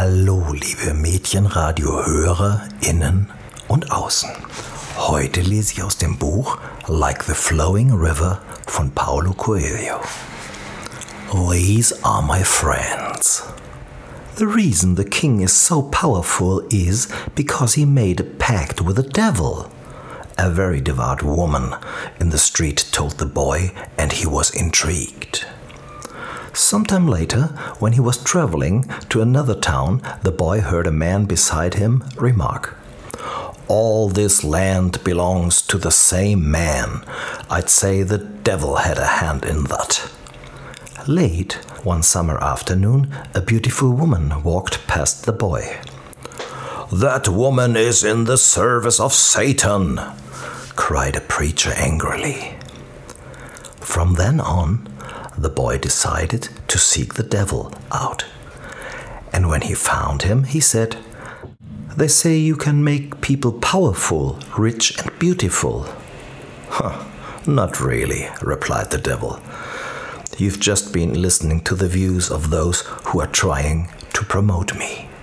Hallo, liebe Mädchenradio-Hörer innen und außen. Heute lese ich aus dem Buch Like the Flowing River von Paulo Coelho. These are my friends. The reason the king is so powerful is because he made a pact with the devil. A very devout woman in the street told the boy, and he was intrigued. Sometime later, when he was traveling to another town, the boy heard a man beside him remark, "All this land belongs to the same man. I'd say the devil had a hand in that." Late one summer afternoon, a beautiful woman walked past the boy. "That woman is in the service of Satan," cried a preacher angrily. From then on, the boy decided to seek the devil out. And when he found him, he said, "They say you can make people powerful, rich and beautiful." "Not really," replied the devil. "You've just been listening to the views of those who are trying to promote me."